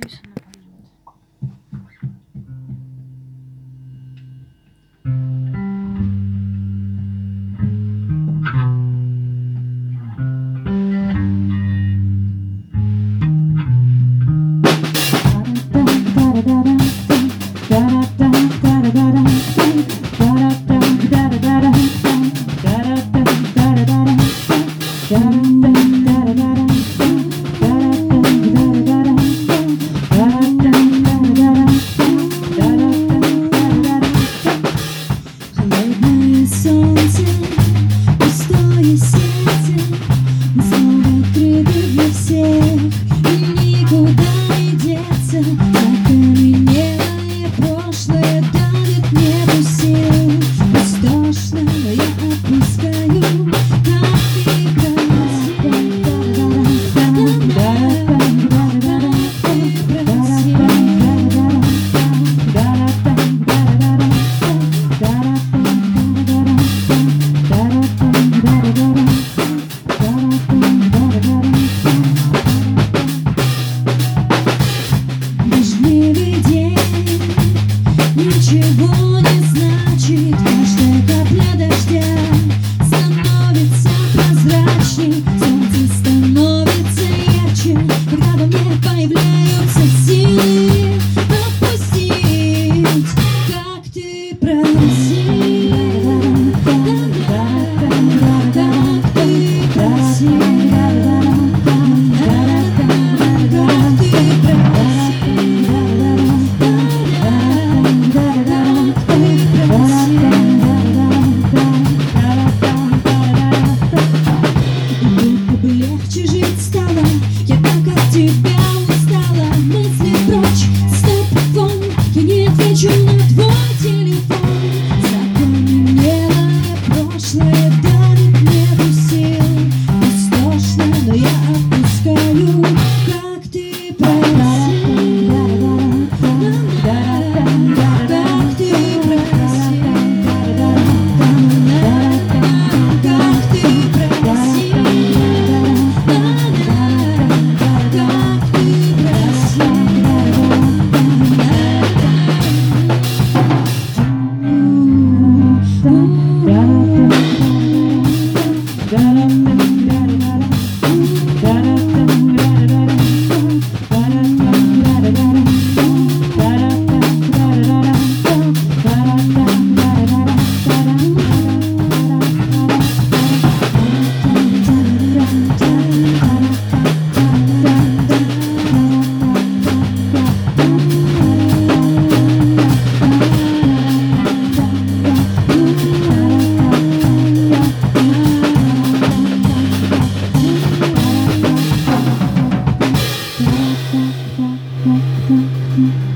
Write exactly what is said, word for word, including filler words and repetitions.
надеюсь, она пойдет. Холодное солнце, пустое сердце, мы снова открыты для всех, и никуда не деться. Закаменелое прошлое давит, нету сил, пустошно, но я отпускаю, как ты красив. Дождливый день ничего не значит, каждая капля дождя становится прозрачней, солнце становится ярче, когда во мне появляются силы отпустить, как ты просил, как ты просил. Легче жить стало, я так от тебя устала. Мысли прочь, стоп-фон, я не отвечу на твой телефон. Закаменелое прошлое давит, нету сил, пустошно, но я отпускаю, как ты просил, как ты просил, как ты просил. Mm-hmm.